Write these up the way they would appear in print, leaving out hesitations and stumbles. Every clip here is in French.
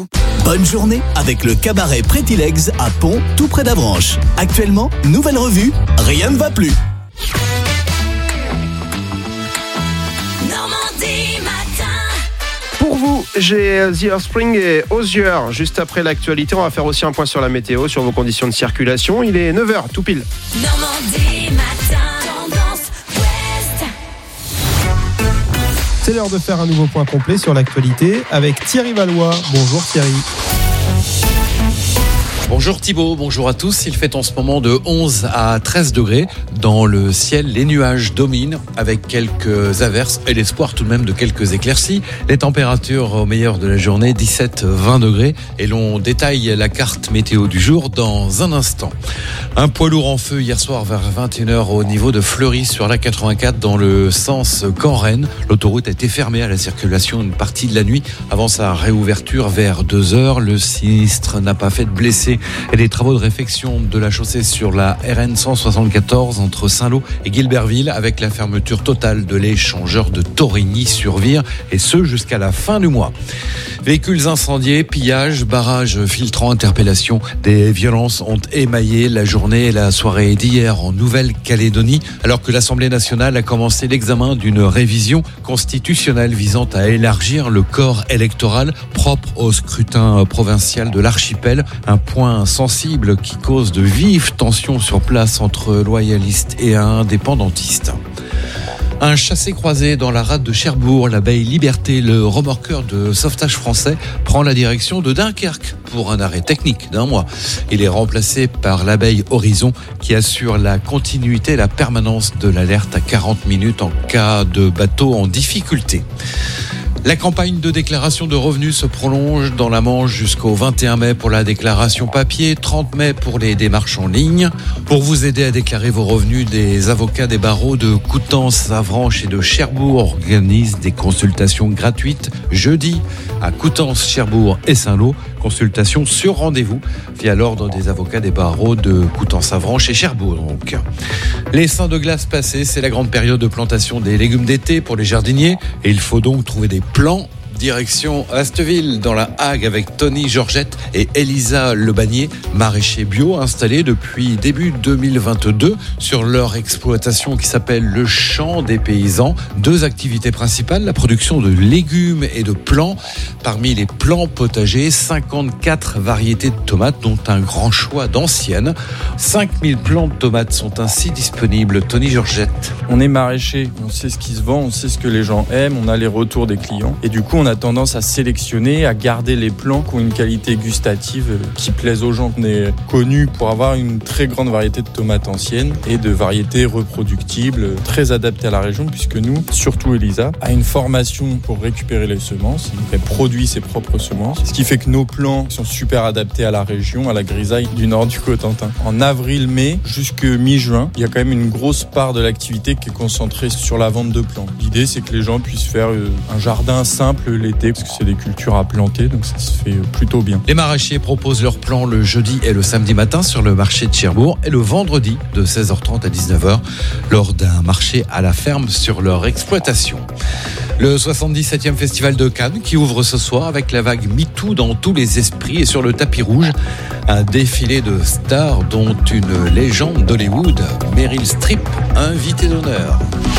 Bonne journée avec le cabaret Pretty Legs à Pont, tout près d'Avranches. Actuellement, nouvelle revue, rien ne va plus. Pour vous, j'ai The Offspring et Osier. Juste après l'actualité, on va faire aussi un point sur la météo, sur vos conditions de circulation. Il est 9h, tout pile. Normandie matin, tendance ouest. C'est l'heure de faire un nouveau point complet sur l'actualité avec Thierry Valois. Bonjour Thierry. Bonjour Thibaut, bonjour à tous. Il fait en ce moment de 11 à 13 degrés. Dans le ciel, les nuages dominent avec quelques averses et l'espoir tout de même de quelques éclaircies. Les températures au meilleur de la journée, 17-20 degrés. Et l'on détaille la carte météo du jour dans un instant. Un poids lourd en feu hier soir vers 21h au niveau de Fleury sur la 84 dans le sens Caen-Rennes. L'autoroute a été fermée à la circulation une partie de la nuit avant sa réouverture vers 2h. Le sinistre n'a pas fait de blessés. Et les travaux de réfection de la chaussée sur la RN 174 entre Saint-Lô et Guilberville avec la fermeture totale de l'échangeur de Torigny-sur-Vire et ce jusqu'à la fin du mois. Véhicules incendiés, pillages, barrages filtrants, interpellations. Des violences ont émaillé la journée et la soirée d'hier en Nouvelle-Calédonie alors que l'Assemblée nationale a commencé l'examen d'une révision constitutionnelle visant à élargir le corps électoral propre au scrutin provincial de l'archipel. Un point sensible qui cause de vives tensions sur place entre loyalistes et indépendantistes. Un chassé-croisé dans la rade de Cherbourg, la baie Liberté, le remorqueur de sauvetage français prend la direction de Dunkerque pour un arrêt technique d'1 mois. Il est remplacé par l'abeille Horizon qui assure la continuité et la permanence de l'alerte à 40 minutes en cas de bateau en difficulté. La campagne de déclaration de revenus se prolonge dans la Manche jusqu'au 21 mai pour la déclaration papier, 30 mai pour les démarches en ligne. Pour vous aider à déclarer vos revenus, des avocats des barreaux de Coutances, Avranches et de Cherbourg organisent des consultations gratuites jeudi à Coutances, Cherbourg et Saint-Lô. Consultation sur rendez-vous via l'ordre des avocats des barreaux de Coutances, Avranches et Cherbourg. Donc, les seins de glace passés, c'est la grande période de plantation des légumes d'été pour les jardiniers et il faut donc trouver des plants. Direction Asteville dans la Hague avec Tony Georgette et Elisa Lebanier, maraîchers bio installés depuis début 2022 sur leur exploitation qui s'appelle le Champ des Paysans. 2 activités principales, la production de légumes et de plants. Parmi les plants potagers, 54 variétés de tomates dont un grand choix d'anciennes. 5000 plants de tomates sont ainsi disponibles. Tony Georgette. On est maraîcher, on sait ce qui se vend, on sait ce que les gens aiment, on a les retours des clients et du coup on a tendance à sélectionner, à garder les plants qui ont une qualité gustative qui plaise aux gens. On est connu pour avoir une très grande variété de tomates anciennes et de variétés reproductibles, très adaptées à la région puisque nous, surtout Elisa, a une formation pour récupérer les semences, donc elle produit ses propres semences, ce qui fait que nos plants sont super adaptés à la région, à la grisaille du nord du Cotentin. En avril-mai jusqu'à mi-juin, il y a quand même une grosse part de l'activité qui est concentrée sur la vente de plants. L'idée, c'est que les gens puissent faire un jardin simple l'été, parce que c'est des cultures à planter, donc ça se fait plutôt bien. Les maraîchers proposent leurs plants le jeudi et le samedi matin sur le marché de Cherbourg et le vendredi de 16h30 à 19h lors d'un marché à la ferme sur leur exploitation. Le 77e festival de Cannes qui ouvre ce soir avec la vague MeToo dans tous les esprits et sur le tapis rouge, un défilé de stars dont une légende d'Hollywood, Meryl Streep, invitée d'honneur.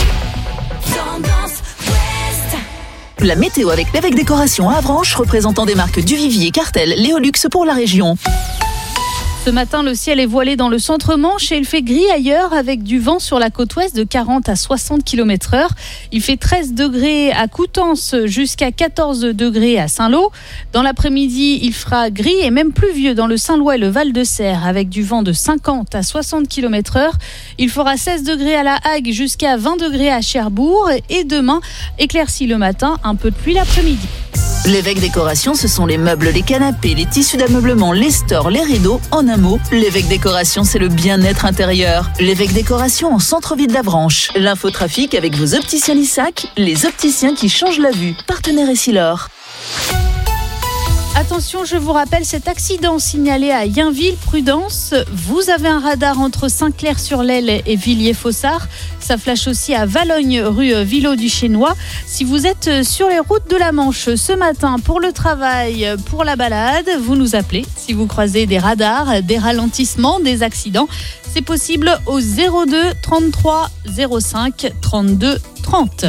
La météo avec l'évêque Décoration à Avranches, représentant des marques Duvivier, Cartel, Léolux pour la région. Ce matin, le ciel est voilé dans le centre-Manche et il fait gris ailleurs avec du vent sur la côte ouest de 40 à 60 km/h. Il fait 13 degrés à Coutances jusqu'à 14 degrés à Saint-Lô. Dans l'après-midi, il fera gris et même pluvieux dans le Saint-Lois et le Val-de-Serre avec du vent de 50 à 60 km/h. Il fera 16 degrés à la Hague jusqu'à 20 degrés à Cherbourg et demain, éclairci le matin, un peu de pluie l'après-midi. L'évêque Décoration, ce sont les meubles, les canapés, les tissus d'ameublement, les stores, les rideaux. En un mot, l'évêque Décoration, c'est le bien-être intérieur. L'évêque Décoration en centre-ville d'Avranches. L'infotrafic avec vos opticiens Lissac, les opticiens qui changent la vue. Partenaire Essilor. Attention, je vous rappelle cet accident signalé à Yainville, prudence. Vous avez un radar entre Saint-Clair-sur-l'Aile et Villiers-Fossard. Ça flash aussi à Valogne, rue Villot-du-Chênois. Si vous êtes sur les routes de la Manche ce matin pour le travail, pour la balade, vous nous appelez. Si vous croisez des radars, des ralentissements, des accidents, c'est possible au 02 33 05 32 30.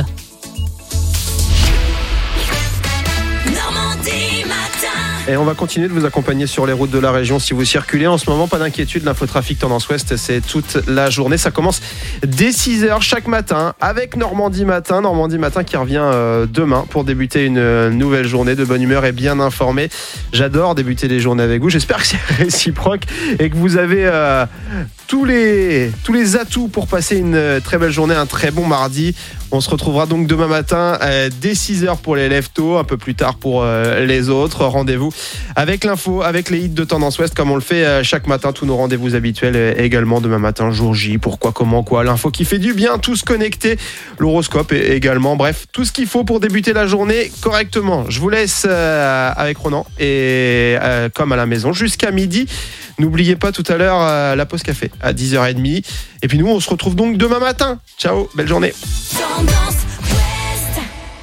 Normandie matin. Et on va continuer de vous accompagner sur les routes de la région si vous circulez. En ce moment, pas d'inquiétude, l'infotrafic Tendance Ouest, c'est toute la journée. Ça commence dès 6h chaque matin avec Normandie Matin. Normandie Matin qui revient demain pour débuter une nouvelle journée de bonne humeur et bien informé. J'adore débuter les journées avec vous. J'espère que c'est réciproque et que vous avez tous les atouts pour passer une très belle journée, un très bon mardi. On se retrouvera donc demain matin dès 6h pour les lève-tôt, un peu plus tard pour les autres. Rendez-vous avec l'info, avec les hits de Tendance Ouest comme on le fait chaque matin. Tous nos rendez-vous habituels également demain matin, jour J, pourquoi, comment, quoi. L'info qui fait du bien, tous connectés. L'horoscope également. Bref, tout ce qu'il faut pour débuter la journée correctement. Je vous laisse avec Ronan et comme à la maison jusqu'à midi. N'oubliez pas tout à l'heure la pause café à 10h30. Et puis nous, on se retrouve donc demain matin. Ciao, belle journée. Tendance Ouest.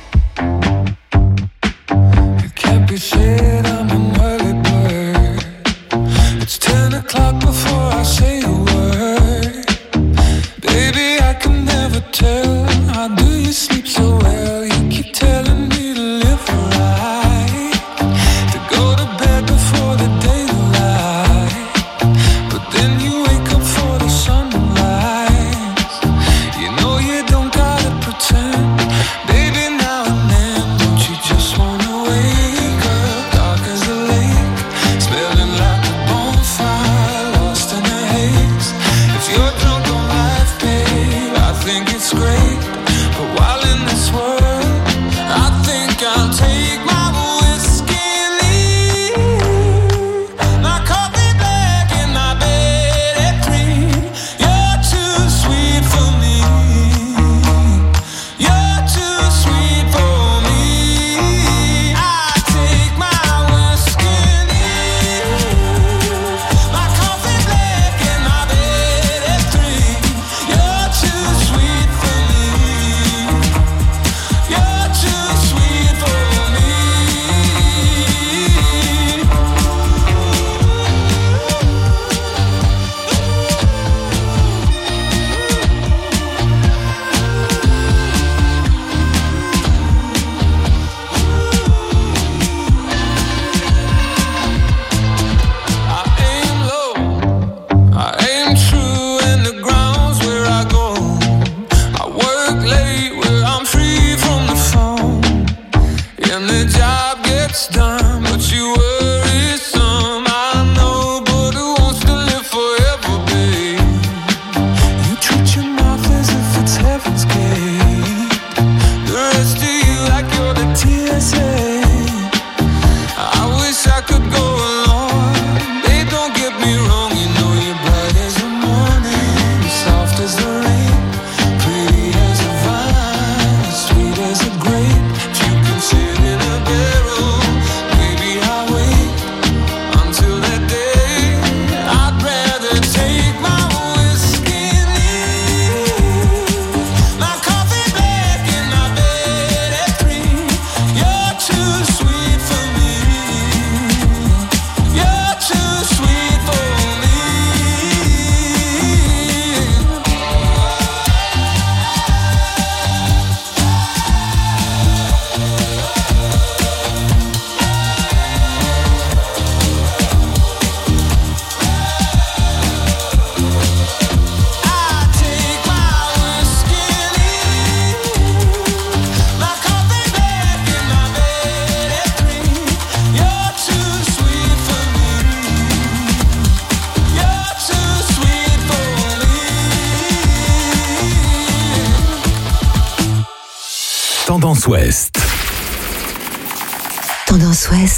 Can't be said I'm an early bird. It's 10 o'clock before I say a word. Baby, I can never tell. How do you sleep so well? You keep telling me to live right, to go to bed before the daylight. But then you wake up for the sunrise. You know you don't gotta pretend. Baby, now and then, don't you just wanna wake up? Dark as a lake, smelling like a bonfire, lost in a haze. If you're drunk on life, babe, I think it's great. But while in this world, I think I'll take my whiskey and leave. My coffee black and my bed at 3. You're too sweet for me. You're too sweet for me. I take my whiskey and leave. My coffee black and my bed at 3. You're too sweet for me. You're too sweet for me. I aim low, I aim true, and the ground's where I go. I work late where I'm free from the phone, and the job gets done, but you worry some. I know, but who wants to live forever, babe? You treat your mouth as if it's heaven's gate. The rest of you like you're the TSA. I wish I could go along. Babe, don't get me wrong, you know you're bright as the morning, soft as the rain, pretty as a vine, sweet as a grape. If you can sit in a barrel, maybe I'll wait until that day. I'd rather take my whiskey and leave. My coffee black and my bed at 3. You're too sweet for me. You're too sweet for me. I take my whiskey and leave. My coffee black and my bed at 3. You're too sweet for me. You're too sweet for me. Tendance Ouest. Tendance Ouest.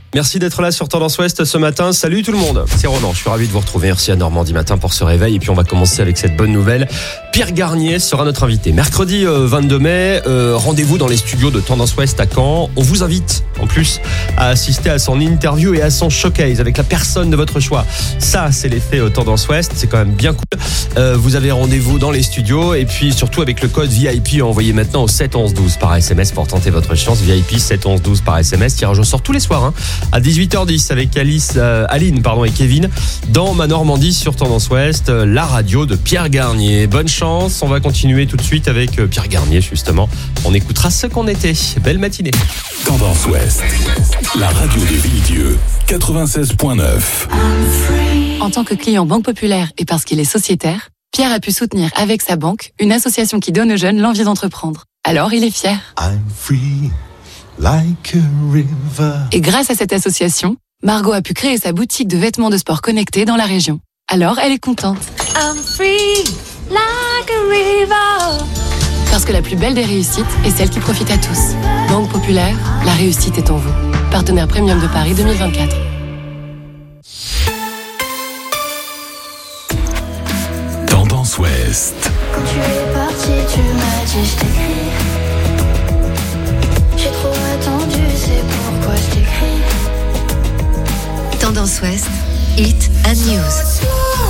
Merci d'être là sur Tendance Ouest ce matin. Salut tout le monde, c'est Ronan, je suis ravi de vous retrouver. Merci à Normandie Matin pour ce réveil. Et puis on va commencer avec cette bonne nouvelle. Pierre Garnier sera notre invité. Mercredi 22 mai, rendez-vous dans les studios de Tendance Ouest à Caen. On vous invite en plus à assister à son interview et à son showcase avec la personne de votre choix. Ça, c'est l'effet Tendance Ouest, c'est quand même bien cool. Vous avez rendez-vous dans les studios et puis surtout avec le code VIP envoyé maintenant au 7 11 12 par SMS pour tenter votre chance. VIP 7 11 12 par SMS. Tirage au sort tous les soirs à 18h10 avec Aline et Kevin dans Ma Normandie sur Tendance Ouest, la radio de Pierre Garnier. Bonne chance, on va continuer tout de suite avec Pierre Garnier justement. On écoutera ce qu'on était. Belle matinée. Tendance Ouest, la radio des Villedieu, 96.9. En tant que client Banque Populaire et parce qu'il est sociétaire, Pierre a pu soutenir avec sa banque une association qui donne aux jeunes l'envie d'entreprendre. Alors il est fier. I'm free, like a river. Et grâce à cette association, Margot a pu créer sa boutique de vêtements de sport connectés dans la région. Alors elle est contente. I'm free like a river. Parce que la plus belle des réussites est celle qui profite à tous. Banque Populaire, la réussite est en vous. Partenaire premium de Paris 2024. Tendance Ouest. Quand tu es parti, tu m'as dit je t'écris. J'ai trop attendu, c'est pourquoi je t'écris. Tendance Ouest, Hit and News.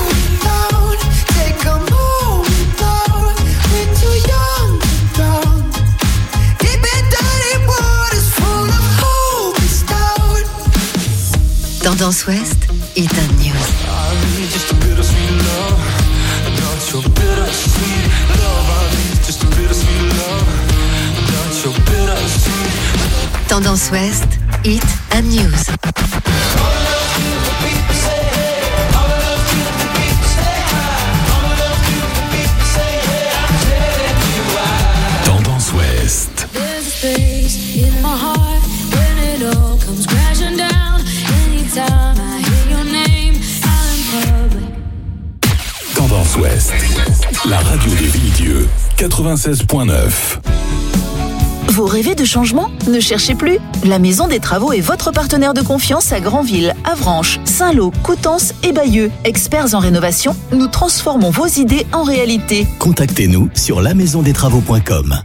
Tendance Ouest, Hit and News. Tendance Ouest, Hit and News. Tendance Ouest. There's a space in my heart when it all comes crashing down. Anytime I hear your name out in public. Tendance Ouest, la radio des Villedieu, 96.9. Vous rêvez de changement ? Ne cherchez plus. La Maison des Travaux est votre partenaire de confiance à Granville, Avranches, Saint-Lô, Coutances et Bayeux. Experts en rénovation, nous transformons vos idées en réalité. Contactez-nous sur lamaisondestravaux.com.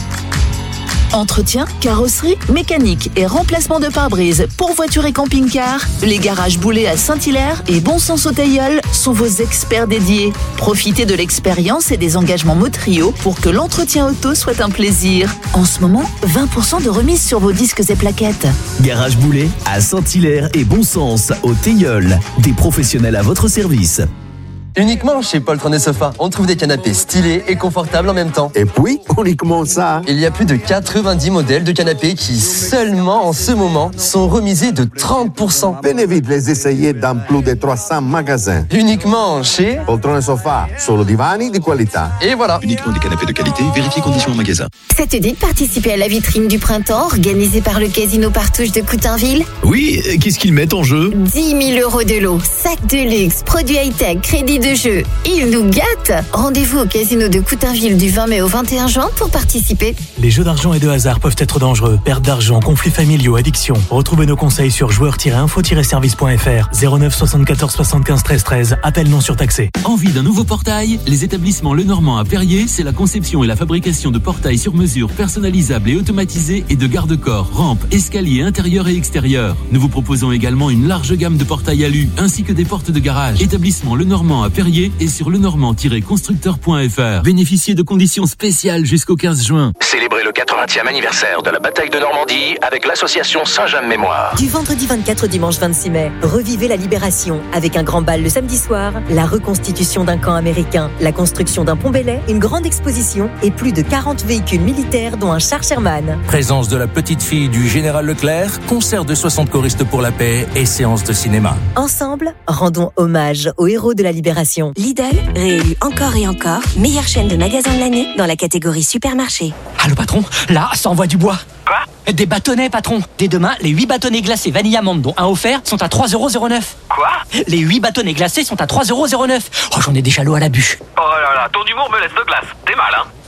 Entretien, carrosserie, mécanique et remplacement de pare-brise pour voitures et camping-cars. Les garages Boulet à Saint-Hilaire et Bon Sens au Teilleul sont vos experts dédiés. Profitez de l'expérience et des engagements Motrio pour que l'entretien auto soit un plaisir. En ce moment, 20% de remise sur vos disques et plaquettes. Garage Boulet à Saint-Hilaire et Bon Sens au Teilleul. Des professionnels à votre service. Uniquement chez Poltron et Sofa, on trouve des canapés stylés et confortables en même temps. Et puis, uniquement ça. Il y a plus de 90 modèles de canapés qui, seulement en ce moment, sont remisés de 30%. Venez vite les essayer dans plus de 300 magasins. Uniquement chez Poltron et Sofa, solo divani di qualità. Et voilà. Uniquement des canapés de qualité, vérifiez conditions en magasin. Ça te dit de participer à la vitrine du printemps organisée par le Casino Partouche de Coutainville ? Oui, qu'est-ce qu'ils mettent en jeu ? 10 000 € de lot, sacs de luxe, produits high-tech, crédits de jeu. Ils nous gâtent. Rendez-vous au Casino de Coutainville du 20 mai au 21 juin pour participer. Les jeux d'argent et de hasard peuvent être dangereux. Perte d'argent, conflits familiaux, addiction. Retrouvez nos conseils sur joueurs-info-service.fr 09 74 75 13 13. Appel non surtaxé. Envie d'un nouveau portail ? Les établissements Lenormand à Perrier, c'est la conception et la fabrication de portails sur mesure personnalisables et automatisés et de garde-corps, rampes, escaliers intérieurs et extérieurs. Nous vous proposons également une large gamme de portails alu ainsi que des portes de garage. Établissement Lenormand à Perrier et sur lenormand-constructeur.fr. Bénéficiez de conditions spéciales jusqu'au 15 juin. Célébrez le 80e anniversaire de la bataille de Normandie avec l'association Saint-James Mémoire. Du vendredi 24 au dimanche 26 mai, revivez la libération avec un grand bal le samedi soir, la reconstitution d'un camp américain, la construction d'un pont Belay, une grande exposition et plus de 40 véhicules militaires dont un char Sherman. Présence de la petite fille du général Leclerc, concert de 60 choristes pour la paix et séance de cinéma. Ensemble, rendons hommage aux héros de la libération. Lidl, réélu encore et encore, meilleure chaîne de magasins de l'année dans la catégorie supermarché. Allô patron, là, ça envoie du bois. Quoi ? Des bâtonnets patron. Dès demain, les 8 bâtonnets glacés vanille amande dont un offert sont à 3,09 €. Quoi ? Les 8 bâtonnets glacés sont à 3,09 €. Oh, j'en ai des chalots à la bûche. Oh là là, ton humour me laisse de glace. T'es mal, hein ?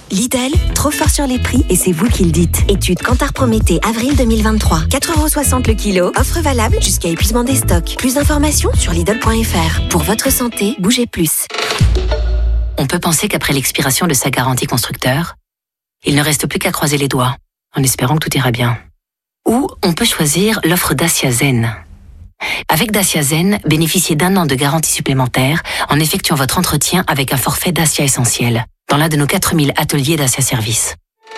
Lidl, trop fort sur les prix et c'est vous qui le dites. Étude Kantar Prométhée, avril 2023. 4,60€ le kilo. Offre valable jusqu'à épuisement des stocks. Plus d'informations sur Lidl.fr. Pour votre santé, bougez plus. On peut penser qu'après l'expiration de sa garantie constructeur, il ne reste plus qu'à croiser les doigts, en espérant que tout ira bien. Ou on peut choisir l'offre Dacia Zen. Avec Dacia Zen, bénéficiez d'1 an de garantie supplémentaire en effectuant votre entretien avec un forfait Dacia Essentiel dans l'un de nos 4000 ateliers Dacia Service.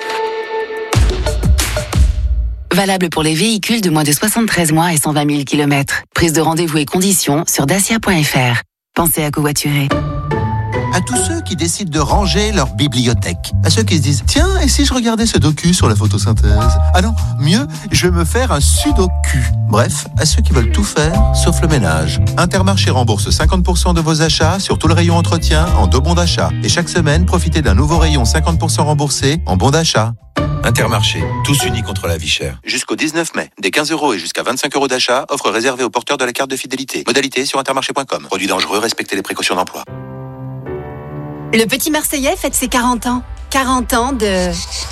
Valable pour les véhicules de moins de 73 mois et 120 000 km. Prise de rendez-vous et conditions sur dacia.fr. Pensez à covoiturer. À tous ceux qui décident de ranger leur bibliothèque. À ceux qui se disent, tiens, et si je regardais ce docu sur la photosynthèse? Ah non, mieux, je vais me faire un sudoku. Bref, à ceux qui veulent tout faire, sauf le ménage. Intermarché rembourse 50% de vos achats sur tout le rayon entretien en 2 bons d'achat. Et chaque semaine, profitez d'un nouveau rayon 50% remboursé en bons d'achat. Intermarché, tous unis contre la vie chère. Jusqu'au 19 mai, des 15 € et jusqu'à 25 € d'achat, offre réservée aux porteurs de la carte de fidélité. Modalité sur intermarché.com. Produit dangereux, respectez les précautions d'emploi. Le petit Marseillais fête ses 40 ans. 40 ans de...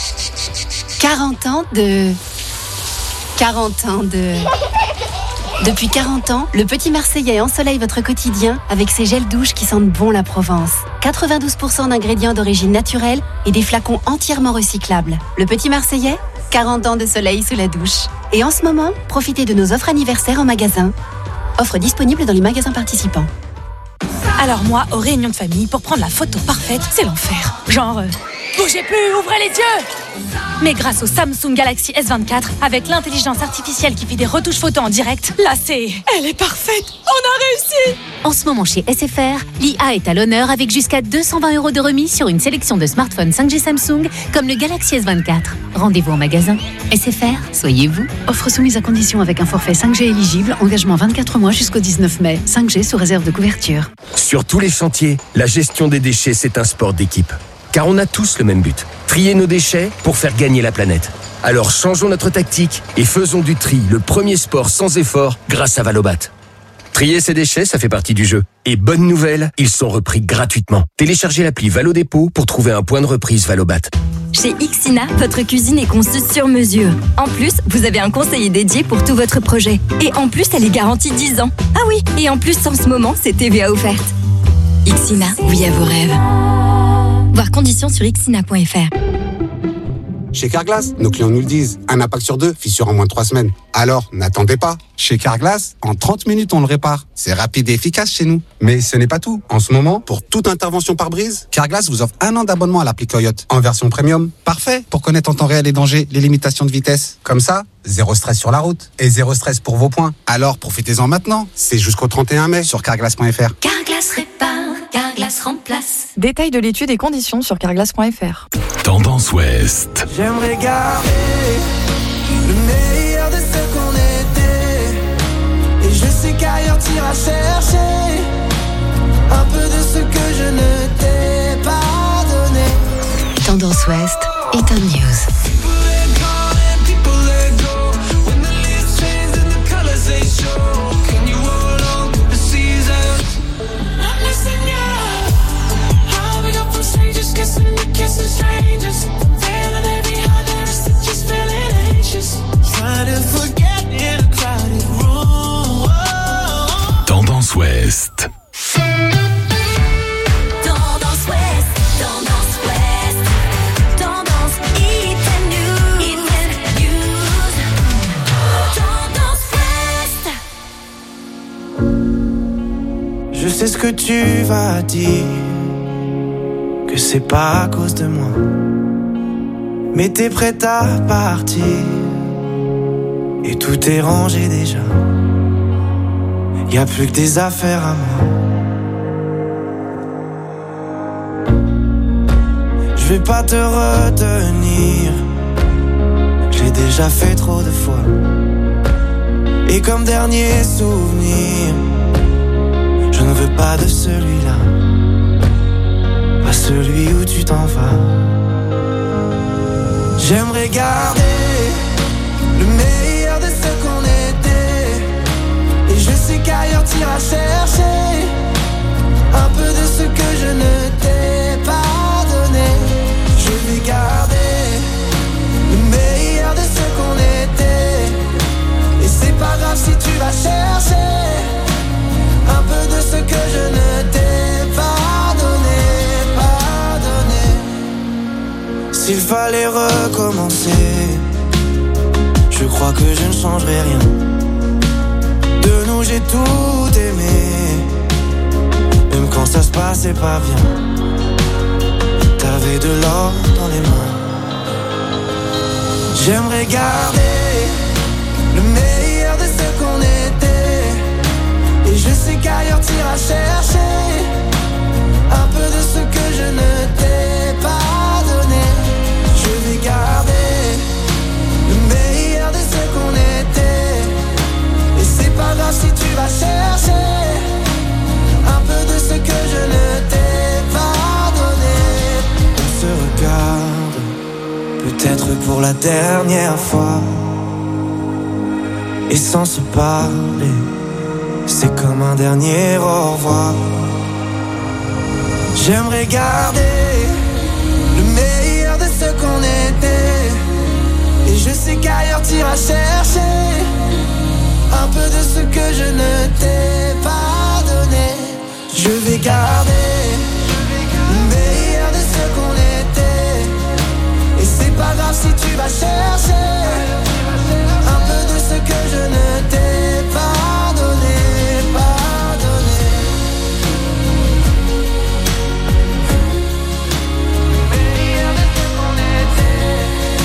Depuis 40 ans, le petit Marseillais ensoleille votre quotidien avec ses gels douches qui sentent bon la Provence. 92% d'ingrédients d'origine naturelle et des flacons entièrement recyclables. Le petit Marseillais, 40 ans de soleil sous la douche. Et en ce moment, profitez de nos offres anniversaires en magasin. Offres disponibles dans les magasins participants. Alors moi, aux réunions de famille, pour prendre la photo parfaite, c'est l'enfer. Genre, bougez plus, ouvrez les yeux. Mais grâce au Samsung Galaxy S24, avec l'intelligence artificielle qui fait des retouches photos en direct, là elle est parfaite. On a réussi. En ce moment chez SFR, l'IA est à l'honneur avec jusqu'à 220 € de remise sur une sélection de smartphones 5G Samsung comme le Galaxy S24. Rendez-vous en magasin. SFR, soyez vous. Offre soumise à condition avec un forfait 5G éligible, engagement 24 mois jusqu'au 19 mai. 5G sous réserve de couverture. Sur tous les chantiers, la gestion des déchets, c'est un sport d'équipe. Car on a tous le même but, trier nos déchets pour faire gagner la planète. Alors changeons notre tactique et faisons du tri le premier sport sans effort grâce à Valobat. Trier ses déchets, ça fait partie du jeu. Et bonne nouvelle, ils sont repris gratuitement. Téléchargez l'appli Valodépôt pour trouver un point de reprise Valobat. Chez Ixina, votre cuisine est conçue sur mesure. En plus, vous avez un conseiller dédié pour tout votre projet. Et en plus, elle est garantie 10 ans. Ah oui, et en plus, en ce moment, c'est TVA offerte. Ixina, oui à vos rêves. Voir conditions sur ixina.fr. Chez Carglass, nos clients nous le disent. Un impact sur 2, fissure en moins de 3 semaines. Alors, n'attendez pas. Chez Carglass, en 30 minutes, on le répare. C'est rapide et efficace chez nous. Mais ce n'est pas tout. En ce moment, pour toute intervention par brise, Carglass vous offre 1 an d'abonnement à l'appli Coyote. En version premium. Parfait pour connaître en temps réel les dangers, les limitations de vitesse. Comme ça, 0 stress sur la route. Et 0 stress pour vos points. Alors, profitez-en maintenant. C'est jusqu'au 31 mai sur carglass.fr. Carglass répare, Carglass remplace. Détails de l'étude et conditions sur carglass.fr. Tendance Ouest. J'aimerais garder le meilleur de ce qu'on était. Et je sais qu'ailleurs t'iras chercher un peu de ce que je ne t'ai pas donné. Tendance Ouest est un news. Tendance Ouest. Tendance Ouest, Tendance Ouest, Tendance Hit News, Tendance Ouest. Je sais ce que tu vas dire, que c'est pas à cause de moi, mais t'es prête à partir et tout est rangé déjà. Y'a plus que des affaires à moi. Je vais pas te retenir, je l'ai déjà fait trop de fois. Et comme dernier souvenir, je ne veux pas de celui-là, pas celui où tu t'en vas. J'aimerais garder le meilleur de ce qu'on était. Et je sais qu'ailleurs t'iras chercher un peu de ce que je ne t'ai pas donné. Je que je ne changerai rien. De nous j'ai tout aimé, même quand ça se passait pas bien. T'avais de l'or dans les mains. J'aimerais garder le meilleur de ce qu'on était. Et je sais qu'ailleurs t'iras chercher un peu de ce que je ne t'ai pas donné. Je vais garder le meilleur de ce qu'on était. Et c'est pas grave si tu vas chercher un peu de ce que je ne t'ai pas donné. On se regarde, peut-être pour la dernière fois, et sans se parler, c'est comme un dernier au revoir. J'aimerais garder le meilleur de ce qu'on était. Et je sais qu'ailleurs t'iras chercher un peu de ce que je ne t'ai pas donné. Je vais garder le meilleur de ce qu'on était. Et c'est pas grave si tu vas chercher un peu de ce que je ne t'ai pas donné, pas donné. Le meilleur de ce qu'on était.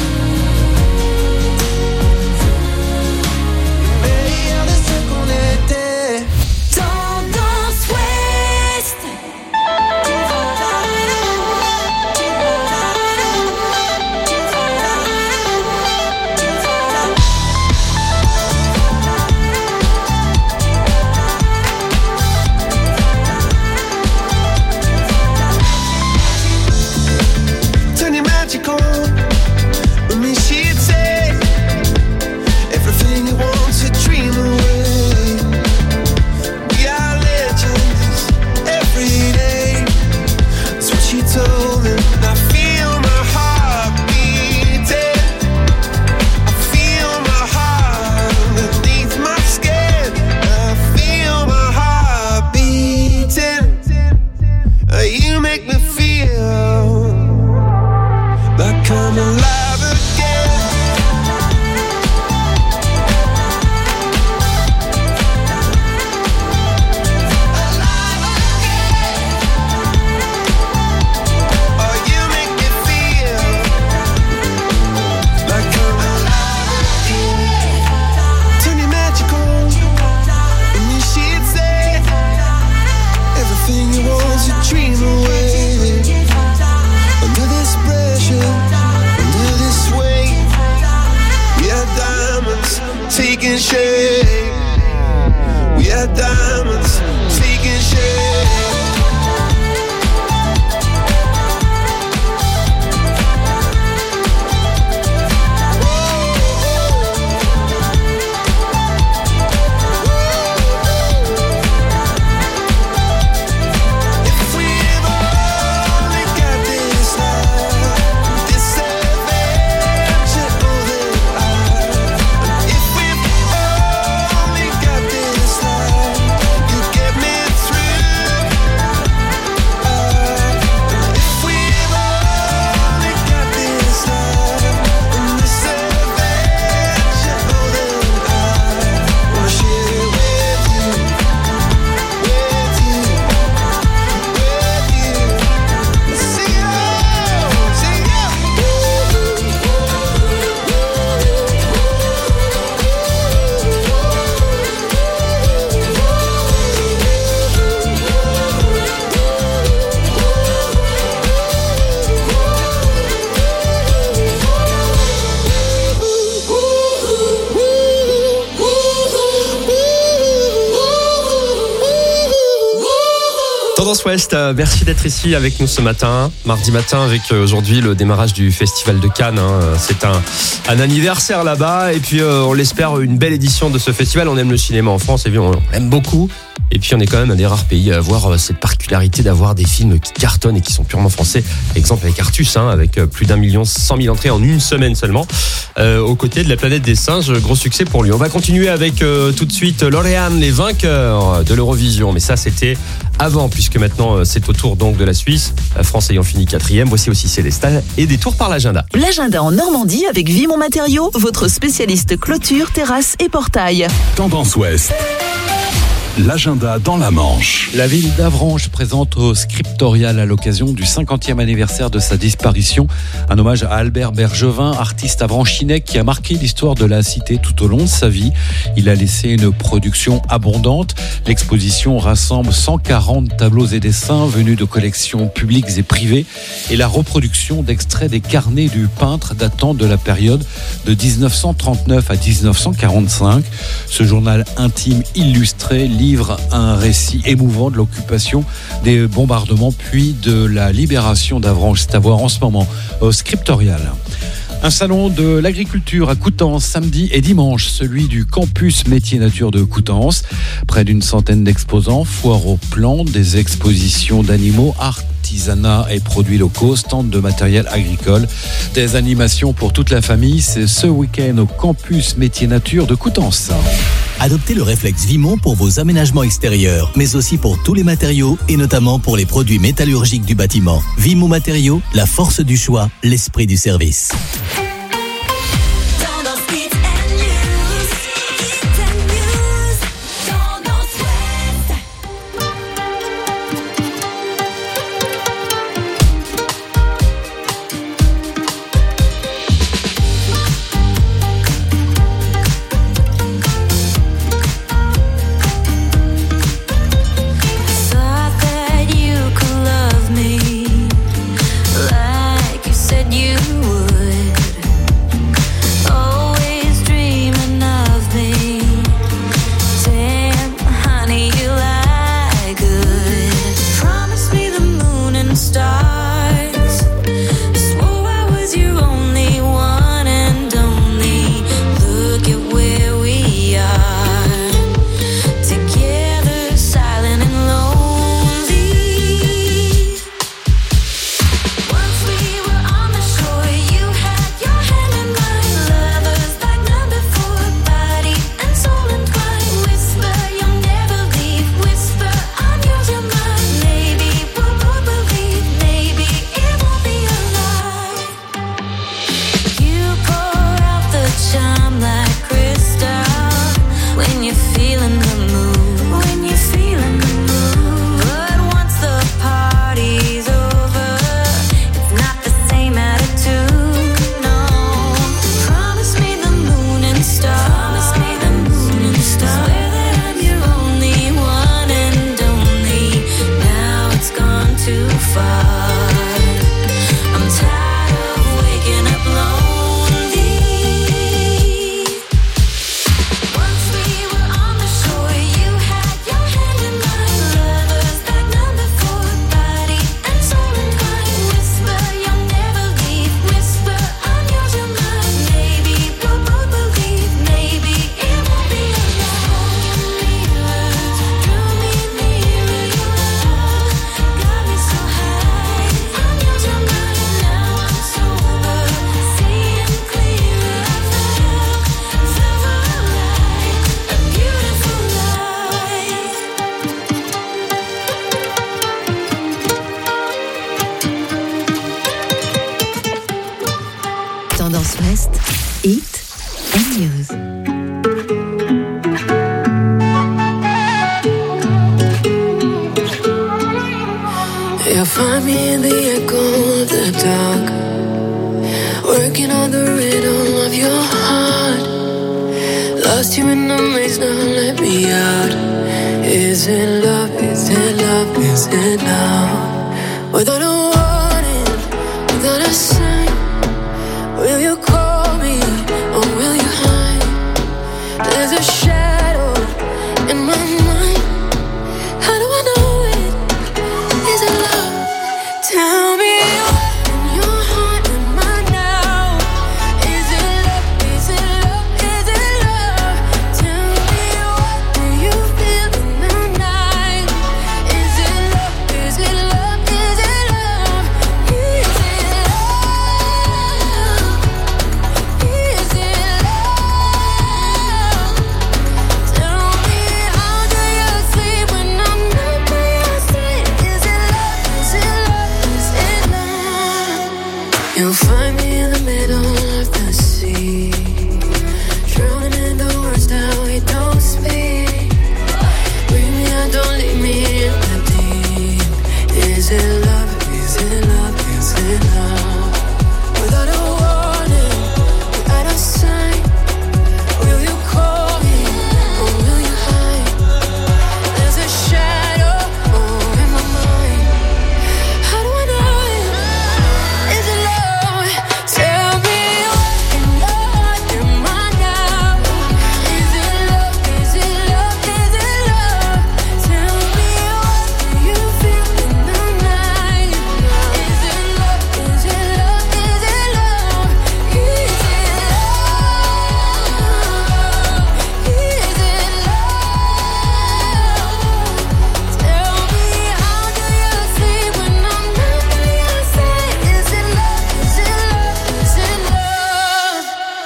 Le meilleur de ce qu'on était. Tendance Ouest. Tendance Ouest, merci d'être ici avec nous ce matin, mardi matin, avec aujourd'hui le démarrage du Festival de Cannes. C'est un anniversaire là-bas et puis on l'espère une belle édition de ce festival. On aime le cinéma en France, et on l'aime beaucoup. Et puis on est quand même un des rares pays à avoir cette particularité d'avoir des films qui cartonnent et qui sont purement français. Exemple avec Artus, avec plus d'1,1 million entrées en une semaine seulement, aux côtés de La Planète des Singes. Gros succès pour lui. On va continuer avec tout de suite L'Oréal, les vainqueurs de l'Eurovision. Mais ça c'était avant, puisque maintenant maintenant, c'est au tour donc de la Suisse. La France ayant fini 4e, voici aussi Célestal et des tours par l'agenda. L'agenda en Normandie avec Vimont Matériaux, votre spécialiste clôture, terrasse et portail. Tendance Ouest. L'agenda dans la Manche. La ville d'Avranches présente au Scriptorial à l'occasion du 50e anniversaire de sa disparition un hommage à Albert Bergevin, artiste avranchinais qui a marqué l'histoire de la cité tout au long de sa vie. Il a laissé une production abondante. L'exposition rassemble 140 tableaux et dessins venus de collections publiques et privées et la reproduction d'extraits des carnets du peintre datant de la période de 1939 à 1945. Ce journal intime illustré livre un récit émouvant de l'occupation, des bombardements puis de la libération d'Avranches. C'est à voir en ce moment au Scriptorial. Un salon de l'agriculture à Coutances samedi et dimanche, celui du campus métiers nature de Coutances. Près d'une centaine d'exposants, foire aux plantes, des expositions d'animaux, artisanat et produits locaux, stands de matériel agricole, des animations pour toute la famille. C'est ce week-end au campus métiers nature de Coutances. Adoptez le réflexe Vimont pour vos aménagements extérieurs, mais aussi pour tous les matériaux et notamment pour les produits métallurgiques du bâtiment. Vimont Matériaux, la force du choix, l'esprit du service. Tendance Ouest, Hit and News. You'll find me in the echo of the dark, working on the rhythm of your heart. Lost you in the maze, now let me out. Is it love, is it love, is it love? Without a warning, without a sign, will you call me or will you hide? There's a shadow in my mind. How do I know it? Is it love? Tell me what in your heart am I now? Is it love? Is it love? Is it love? Tell me what do you feel in the night? Is it love? Is it love? Is it love?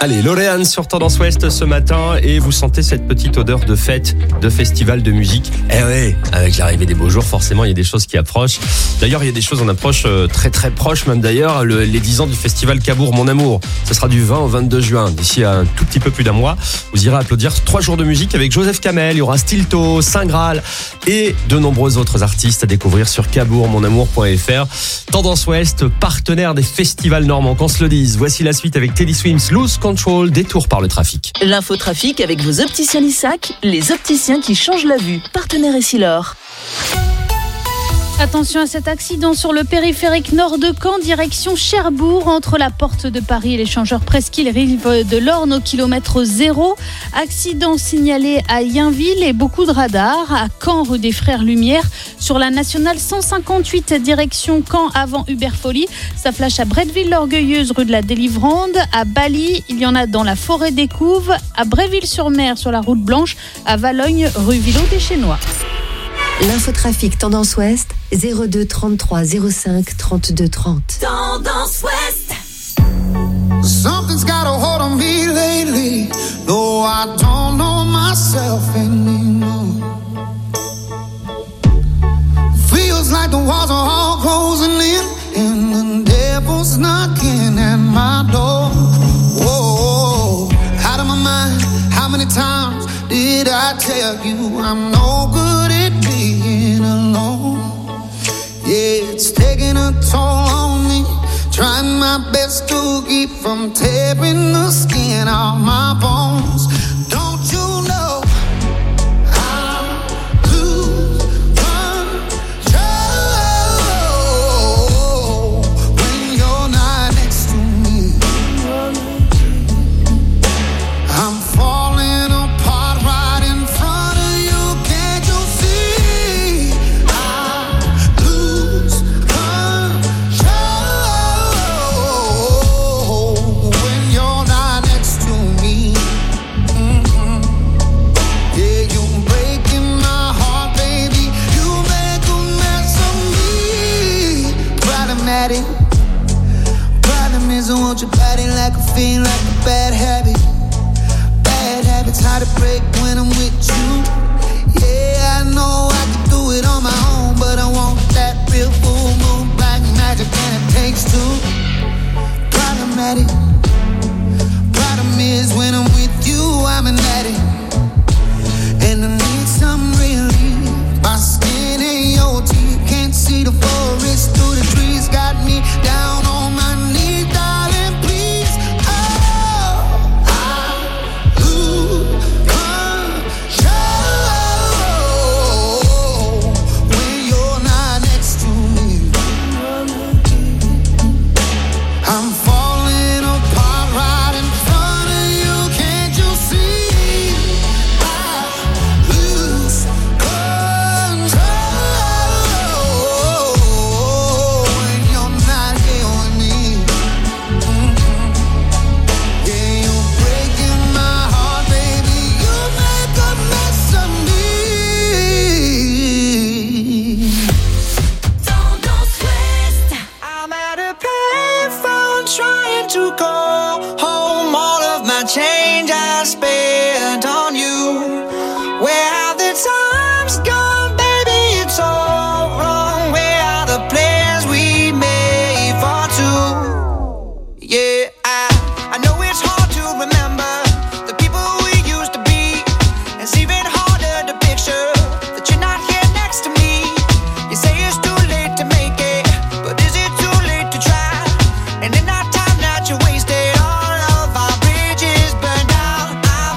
Allez, L'Oréal sur Tendance Ouest ce matin et vous sentez cette petite odeur de fête, de festival de musique. Eh oui, avec l'arrivée des beaux jours, forcément, il y a des choses qui approchent. D'ailleurs, il y a des choses en approche très très proches même d'ailleurs. Les 10 ans du festival Cabourg Mon Amour. Ce sera du 20 au 22 juin. D'ici à un tout petit peu plus d'un mois, vous irez applaudir 3 jours de musique avec Joseph Kamel. Il y aura Stilto, Saint Graal et de nombreux autres artistes à découvrir sur cabourgmonamour.fr. Tendance Ouest, partenaire des festivals normands, qu'on se le dise. Voici la suite avec Teddy Swims, Lose Control, détour par le trafic. L'infotrafic avec vos opticiens Lissac, les opticiens qui changent la vue. Partenaire Essilor. Attention à cet accident sur le périphérique nord de Caen, direction Cherbourg, entre la porte de Paris et l'échangeur Presqu'île rive de l'Orne au kilomètre 0. Accident signalé à Yainville et beaucoup de radars. À Caen, rue des Frères Lumière, sur la nationale 158, direction Caen avant Hubert Folly. Ça flash à Bretteville-l'Orgueilleuse, rue de la Délivrande. À Bali, il y en a dans la forêt des Couves. À Bréville-sur-Mer, sur la route blanche. À Valogne, rue Villot des Chénois. L'infotrafic Tendance Ouest, 02 33 05 32 30. Tendance Ouest. Something's got a hold on me lately, though I don't know myself anymore. Feels like the walls are all closing in, and the devil's knocking at my door. Whoa, out of my mind, how many times did I tell you I'm no good at being alone? Yeah, it's taking a toll on me, trying my best to keep from tearing the skin off my bones. Don't you know I lose control when you're not next to me? I'm falling apart right in front of you. Can't you see? I lose control when you're not next to me. Yeah, you're breaking my heart, baby. You make a mess of me. Problematic. Problem is I want your body like a fiend, like a bad habit. Bad habits hard to break when I'm with you. Yeah, I know I can do it on my own, but I want that real full moon black magic, and it takes two. Problematic. Problem is when I'm with you, I'm an addict, and I need some relief. My skin ain't your teeth, can't see the forest through the trees. Got me down on my knees, darling, please. Oh, I lose control when you're not next to me. I'm falling apart right in front of you. Can't you see? I lose control when you're not here with me. Yeah, you're breaking my heart, baby. You make a mess of me. Tendance Ouest. I'm at a payphone trying to call home all of my change I spent on you. Where have the times gone, baby? It's all wrong. Where are the plans we made for two? Yeah, I know it's hard to remember the people we used to be. It's even harder to picture that you're not here next to me. You say it's too late to make it, but is it too late to try? And in that time that you wasted, all of our bridges burned down. I'm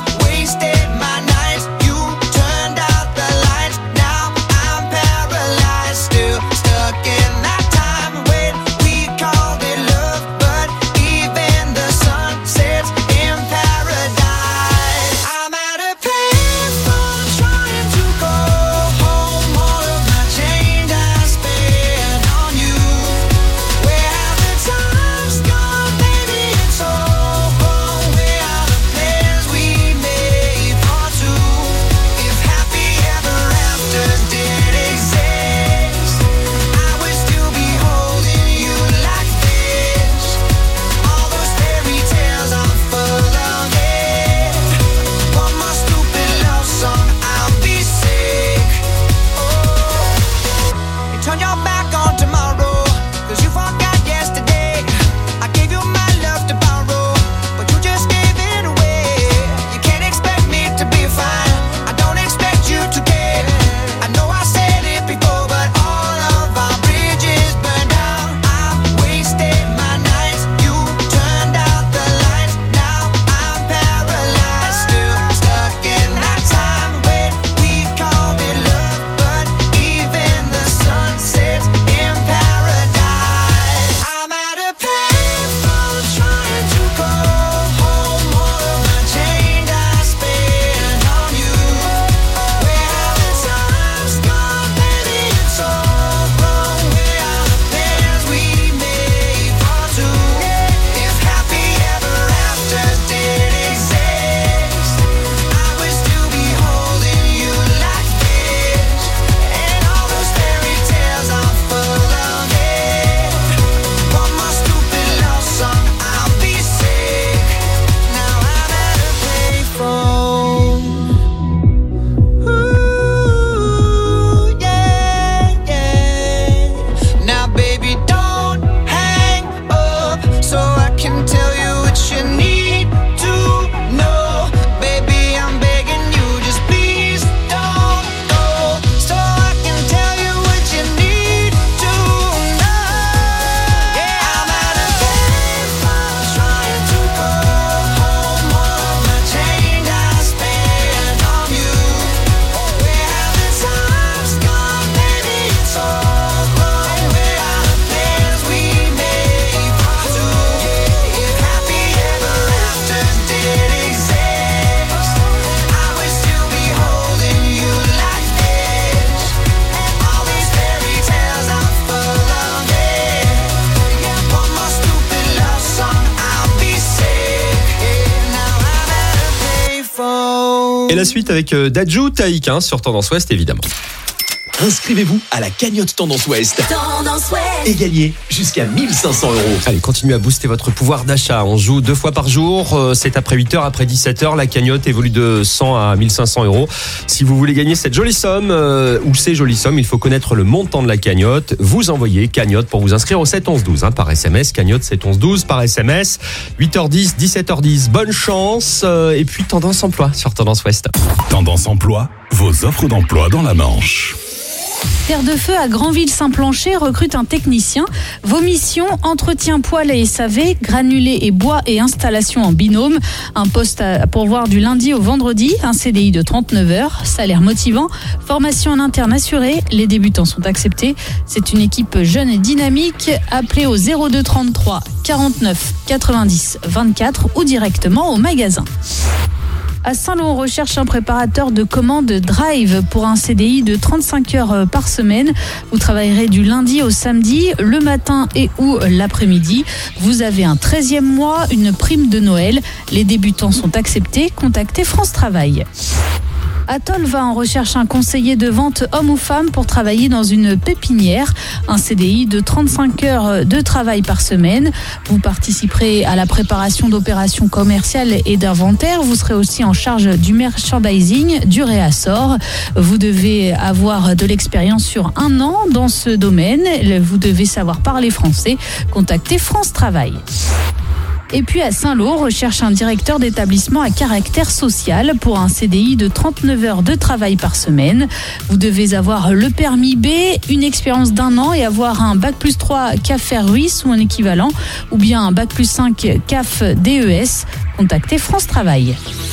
Et la suite avec Dadju Taïk sur Tendance Ouest évidemment. Inscrivez-vous à la cagnotte Tendance Ouest. Tendance Ouest. Et gagnez jusqu'à 1 500 €. Allez, continuez à booster votre pouvoir d'achat. On joue 2 fois par jour. C'est après 8h, après 17h. La cagnotte évolue de 100 à 1 500 €. Si vous voulez gagner cette jolie somme, ou ces jolies sommes, il faut connaître le montant de la cagnotte. Vous envoyez cagnotte pour vous inscrire au 7 11 12 par SMS. Cagnotte 7 11 12 par SMS. 8h10, 17h10. Bonne chance. Et puis Tendance Emploi sur Tendance Ouest. Tendance Emploi, vos offres d'emploi dans la Manche. Terre de Feu à Granville-Saint-Plancher recrute un technicien. Vos missions, entretien poêle et SAV, granulés et bois et installation en binôme. Un poste à pourvoir du lundi au vendredi, un CDI de 39 heures, salaire motivant, formation en interne assurée, les débutants sont acceptés. C'est une équipe jeune et dynamique. Appelez au 02 33 49 90 24 ou directement au magasin. À Saint-Lô, on recherche un préparateur de commande Drive pour un CDI de 35 heures par semaine. Vous travaillerez du lundi au samedi, le matin et ou l'après-midi. Vous avez un 13e mois, une prime de Noël. Les débutants sont acceptés. Contactez France Travail. À Tolva, on recherche un conseiller de vente homme ou femme pour travailler dans une pépinière. Un CDI de 35 heures de travail par semaine. Vous participerez à la préparation d'opérations commerciales et d'inventaire. Vous serez aussi en charge du merchandising, du réassort. Vous devez avoir de l'expérience sur 1 an dans ce domaine. Vous devez savoir parler français. Contactez France Travail. Et puis à Saint-Lô, recherche un directeur d'établissement à caractère social pour un CDI de 39 heures de travail par semaine. Vous devez avoir le permis B, une expérience d'1 an et avoir un bac+3 CAF RUIS ou un équivalent, ou bien un bac+5 CAF DES. Contactez France Travail.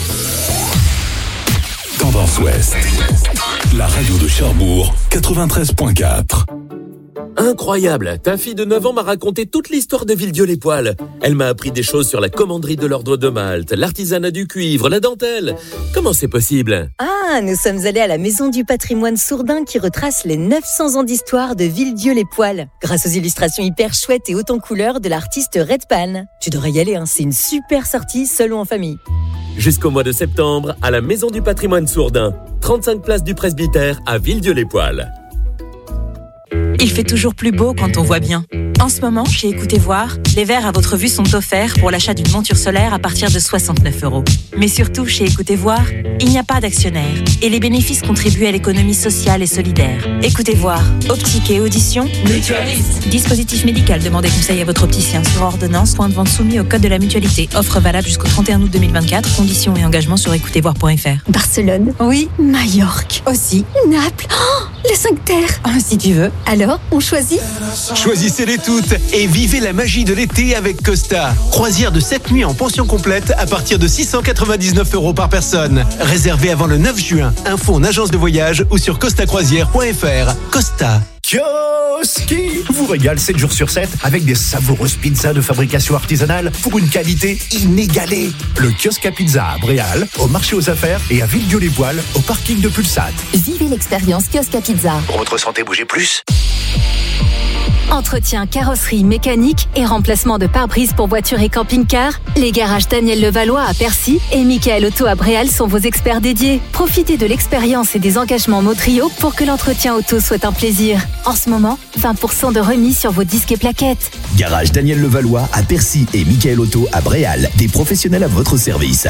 Tendance Ouest, la radio de Cherbourg, 93.4. Incroyable, ta fille de 9 ans m'a raconté toute l'histoire de Villedieu-les-Poêles. Elle m'a appris des choses sur la commanderie de l'Ordre de Malte, l'artisanat du cuivre, la dentelle. Comment c'est possible ? Ah, nous sommes allés à la Maison du patrimoine sourdin qui retrace les 900 ans d'histoire de Villedieu-les-Poêles, grâce aux illustrations hyper chouettes et hautes en couleurs de l'artiste Redpan. Tu devrais y aller, c'est une super sortie, seul ou en famille. Jusqu'au mois de septembre, à la Maison du patrimoine sourdin, 35 places du Presbytère à Villedieu-les-Poêles. Il fait toujours plus beau quand on voit bien. En ce moment, chez Écoutez Voir, les verres à votre vue sont offerts pour l'achat d'une monture solaire à partir de 69 €. Mais surtout, chez Écoutez Voir, il n'y a pas d'actionnaire et les bénéfices contribuent à l'économie sociale et solidaire. Écoutez Voir, optique et audition, mutualiste. Dispositif médical, demandez conseil à votre opticien sur ordonnance, point de vente soumis au code de la mutualité. Offre valable jusqu'au 31 août 2024. Conditions et engagements sur écoutezvoir.fr. Barcelone. Oui. Majorque. Aussi. Naples. Oh, les 5 terres. Si tu veux. Alors, on choisit ? Choisissez-les toutes et vivez la magie de l'été avec Costa. Croisière de 7 nuits en pension complète à partir de 699 € par personne. Réservé avant le 9 juin. Info en agence de voyage ou sur costacroisière.fr. Costa. Kioski vous régale 7 jours sur 7 avec des savoureuses pizzas de fabrication artisanale pour une qualité inégalée. Le kiosque à pizza à Bréal, au marché aux affaires et à Villedieu-les-Poêles, au parking de Pulsat. Vivez l'expérience kiosque à pizza. Pour votre santé, bougez plus. Entretien, carrosserie, mécanique et remplacement de pare-brise pour voitures et camping-car. Les garages Daniel Levallois à Percy et Michael Auto à Bréal sont vos experts dédiés. Profitez de l'expérience et des engagements Motrio pour que l'entretien auto soit un plaisir. En ce moment, 20% de remise sur vos disques et plaquettes. Garage Daniel Levallois à Percy et Michael Auto à Bréal. Des professionnels à votre service.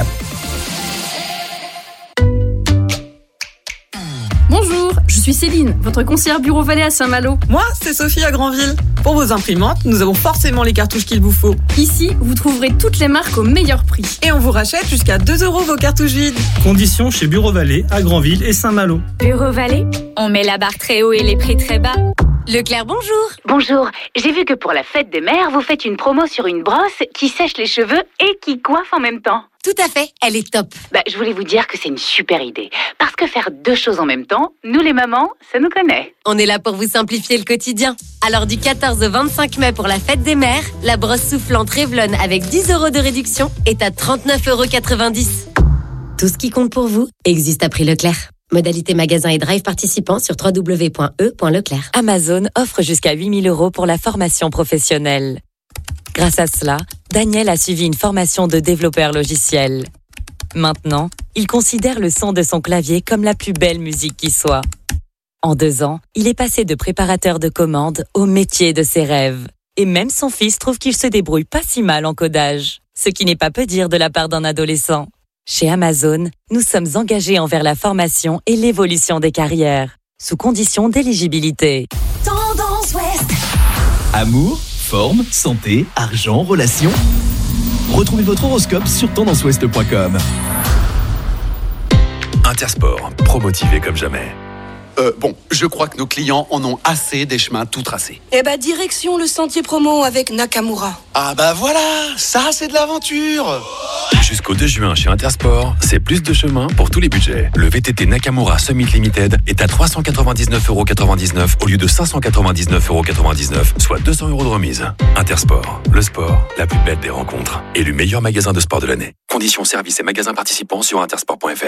Bonjour, je suis Céline, votre conseillère Bureau Vallée à Saint-Malo. Moi, c'est Sophie à Granville. Pour vos imprimantes, nous avons forcément les cartouches qu'il vous faut. Ici, vous trouverez toutes les marques au meilleur prix. Et on vous rachète jusqu'à 2 € vos cartouches vides. Conditions chez Bureau Vallée à Granville et Saint-Malo. Bureau Vallée, on met la barre très haut et les prix très bas. Leclerc, bonjour. Bonjour, j'ai vu que pour la fête des mères, vous faites une promo sur une brosse qui sèche les cheveux et qui coiffe en même temps. Tout à fait, elle est top. Je voulais vous dire que c'est une super idée. Parce que faire 2 choses en même temps, nous les mamans, ça nous connaît. On est là pour vous simplifier le quotidien. Alors du 14 au 25 mai pour la fête des mères, la brosse soufflante Revlon avec 10 € de réduction est à 39,90 €. Tout ce qui compte pour vous existe à prix Leclerc. Modalité magasin et drive participants sur www.e.leclerc. Amazon offre jusqu'à 8 000 € pour la formation professionnelle. Grâce à cela, Daniel a suivi une formation de développeur logiciel. Maintenant, il considère le son de son clavier comme la plus belle musique qui soit. En 2 ans, il est passé de préparateur de commandes au métier de ses rêves. Et même son fils trouve qu'il se débrouille pas si mal en codage. Ce qui n'est pas peu dire de la part d'un adolescent. Chez Amazon, nous sommes engagés envers la formation et l'évolution des carrières, sous condition d'éligibilité. Tendance Ouest. Amour, forme, santé, argent, relations. Retrouvez votre horoscope sur tendanceouest.com. Intersport, promotivé comme jamais. Bon, je crois que nos clients en ont assez des chemins tout tracés. Eh bah, direction le sentier promo avec Nakamura. Ah bah voilà, ça c'est de l'aventure. Jusqu'au 2 juin chez Intersport, c'est plus de chemin pour tous les budgets. Le VTT Nakamura Summit Limited est à 399,99€ au lieu de 599,99€, soit 200€ de remise. Intersport, le sport, la plus belle des rencontres. Élu meilleur magasin de sport de l'année. Conditions, services et magasins participants sur intersport.fr.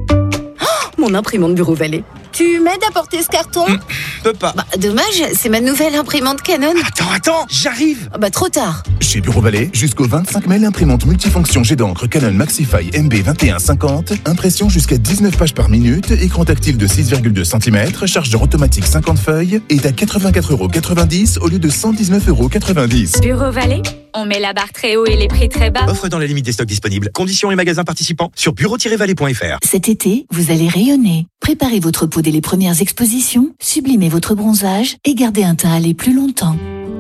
Mon imprimante Bureau Vallée. Tu m'aides à porter ce carton ? Peux pas. Bah, dommage, c'est ma nouvelle imprimante Canon. Attends, j'arrive. Bah, trop tard. Chez Bureau Vallée, jusqu'au 25 mai, l'imprimante multifonction jet d'encre Canon Maxify MB2150, impression jusqu'à 19 pages par minute, écran tactile de 6,2 cm, chargeur automatique 50 feuilles, est à 84,90€ au lieu de 119,90€. Bureau Vallée, on met la barre très haut et les prix très bas. Offre dans la limite des stocks disponibles. Conditions et magasins participants sur bureau-vallée.fr. Cet été, vous allez rayonner. Préparez votre peau dès les premières expositions, sublimez votre bronzage et gardez un teint allé plus longtemps.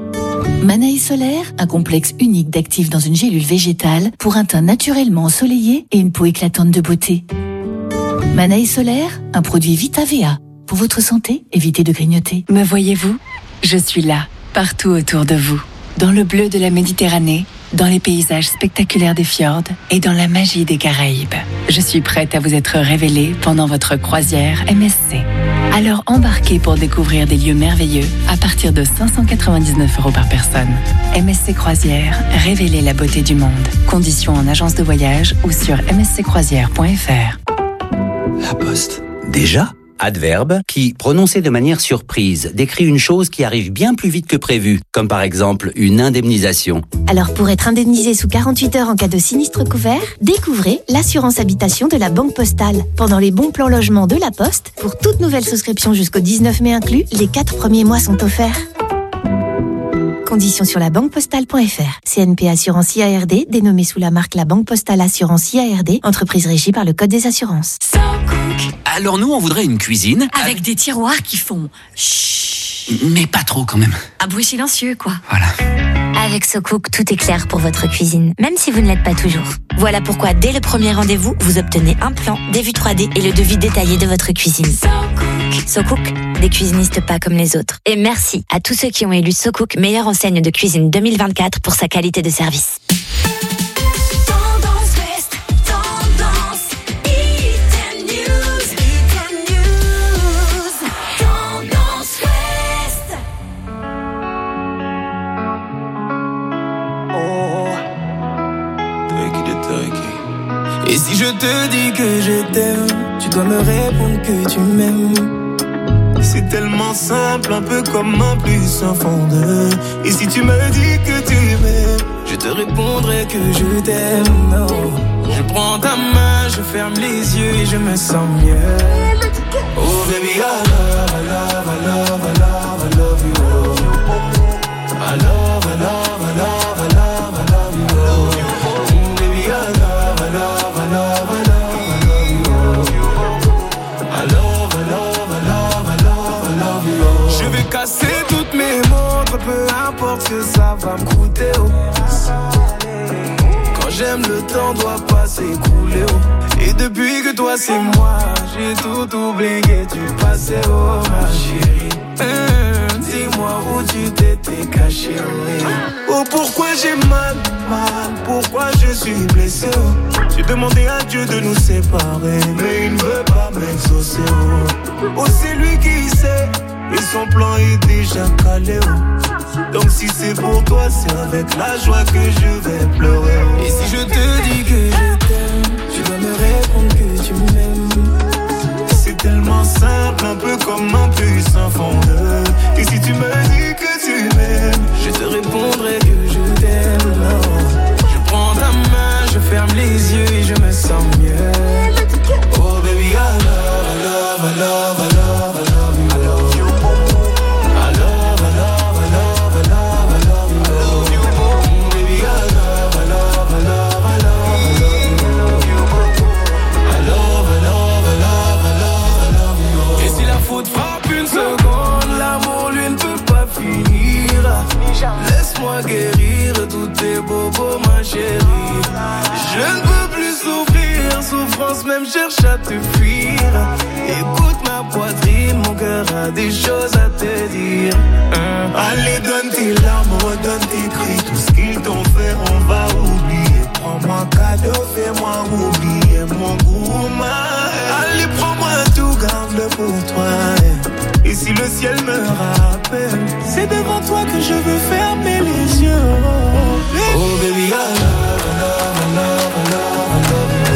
Manaï Solaire, un complexe unique d'actifs dans une gélule végétale pour un teint naturellement ensoleillé et une peau éclatante de beauté. Manaï Solaire, un produit VitaVA. Pour votre santé, évitez de grignoter. Me voyez-vous ? Je suis là, partout autour de vous. Dans le bleu de la Méditerranée, dans les paysages spectaculaires des fjords et dans la magie des Caraïbes. Je suis prête à vous être révélée pendant votre croisière MSC. Alors embarquez pour découvrir des lieux merveilleux à partir de 599€ par personne. MSC Croisière, révélez la beauté du monde. Conditions en agence de voyage ou sur msccroisière.fr. La Poste. Déjà ? Adverbe qui, prononcé de manière surprise, décrit une chose qui arrive bien plus vite que prévu, comme par exemple une indemnisation. Alors pour être indemnisé sous 48 heures en cas de sinistre couvert, découvrez l'assurance habitation de la Banque Postale. Pendant les bons plans logement de la Poste, pour toute nouvelle souscription jusqu'au 19 mai inclus, les 4 premiers mois sont offerts. Conditions sur la banquepostale.fr. CNP Assurance IARD, dénommée sous la marque La Banque Postale Assurance IARD, entreprise régie par le Code des assurances. Alors nous, on voudrait une cuisine Avec des tiroirs qui font chut. Mais pas trop quand même. Un bruit silencieux, quoi. Voilà. Avec SoCook, tout est clair pour votre cuisine, même si vous ne l'êtes pas toujours. Voilà pourquoi, dès le premier rendez-vous, vous obtenez un plan, des vues 3D et le devis détaillé de votre cuisine. SoCook, des cuisinistes pas comme les autres. Et merci à tous ceux qui ont élu SoCook meilleure enseigne de cuisine 2024 pour sa qualité de service. Et si je te dis que je t'aime, tu dois me répondre que tu m'aimes. C'est tellement simple, un peu comme un plus un fond de. Et si tu me dis que tu m'aimes, je te répondrai que je t'aime. Non. Je prends ta main, je ferme les yeux et je me sens mieux. Oh baby, I love, I love, I love, I love, I love you. I love, I love, I love, I love, I love you. Baby, I love, I love, I love, I love, I love you. I love, I love, I love, I love, I love you. Je vais casser toutes mes montres, peu importe ce que ça va me coûter. Quand j'aime, le temps doit pas s'écouler. Et depuis que toi c'est moi, j'ai tout oublié, tu passais ma chérie. Dis-moi où tu t'étais caché. Oh pourquoi j'ai mal, pourquoi je suis blessé. J'ai demandé à Dieu de nous séparer, mais il ne veut pas m'exaucer. Oh c'est lui qui sait, et son plan est déjà calé. Donc si c'est pour toi, c'est avec la joie que je vais pleurer. Et si je te dis que je t'aime, tu dois me répondre que tu m'aimes. C'est tellement simple, un peu comme un puissant fondeur. Et si tu me dis que tu m'aimes, je te répondrai que je t'aime. Je prends ta main, je ferme les yeux et je me sens mieux. pense même cherche à te fuir. Écoute ma poitrine, mon cœur a des choses à te dire. Allez, donne tes larmes, redonne tes cris. Tout ce qu'ils t'ont fait, on va oublier. Prends-moi cadeau, fais-moi oublier mon goût. Allez, prends-moi tout, garde-le pour toi. Et si le ciel me rappelle, c'est devant toi que je veux fermer les yeux. Oh baby, I love, I love, I love, I love, I love you.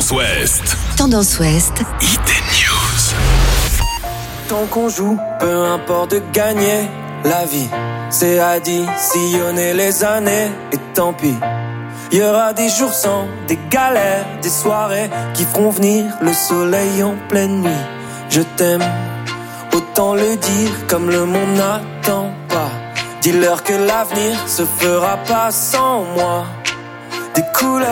Tendance Ouest. Tendance Ouest. ID News. Tant qu'on joue, peu importe de gagner la vie, c'est additionner les années et tant pis. Il y aura des jours sans, des galères, des soirées qui feront venir le soleil en pleine nuit. Je t'aime, autant le dire comme le monde n'attend pas. Dis-leur que l'avenir se fera pas sans moi. Des couleurs,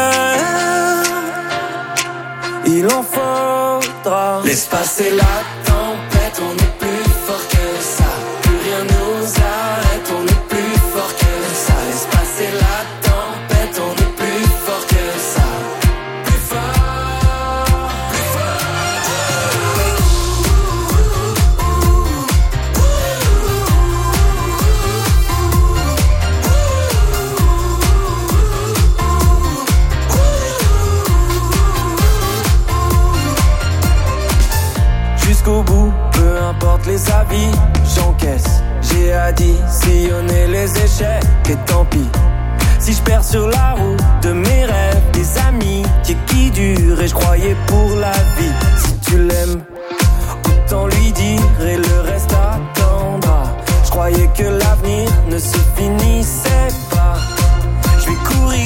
il en faudra. Laisse passer la tempête, on est plus fort que ça. Plus rien nous arrête, on est plus fort que ça. Laisse passer la tempête, on est plus fort que ça. Plus fort, plus fort. Jusqu'au bout, peu importe les avis, j'encaisse. J'ai additionné les échecs et tant pis. Si je perds sur la route de mes rêves, des amis qui durent et je croyais pour la vie. Si tu l'aimes, autant lui dire et le reste attendra. Je croyais que l'avenir ne se finissait pas. Je vais courir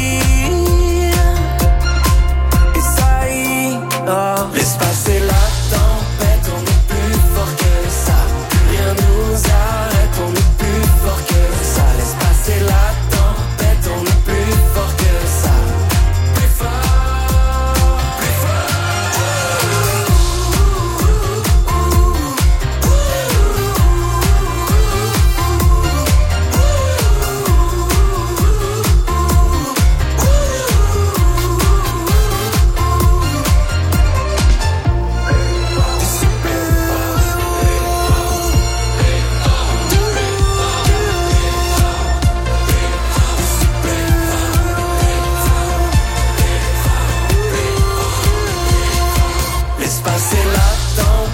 et ça ira. Laisse passer la tempête, on est plus fort que ça. Plus rien nous arrête, on est plus fort que ça. Laisse passer la tempête, on est plus fort que ça. Plus fort, plus fort. Laisse passer la tempête.